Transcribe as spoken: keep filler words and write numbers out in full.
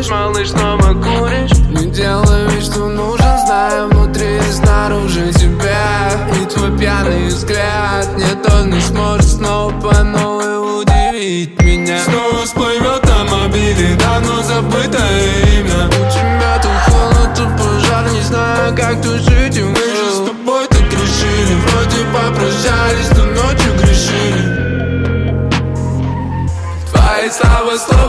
куришь, малыш, снова куришь? Не делай вид, что нужен, знаю внутри и снаружи тебя. И твой пьяный взгляд, нет, он не сможет снова по новой удивить меня. Снова всплывет на мобиле давно забытое имя. У тебя тут холод, тут пожар, не знаю, как тут жить. И мы же с тобой так решили, вроде попрощались, но ночью грешили. Твои слова, слова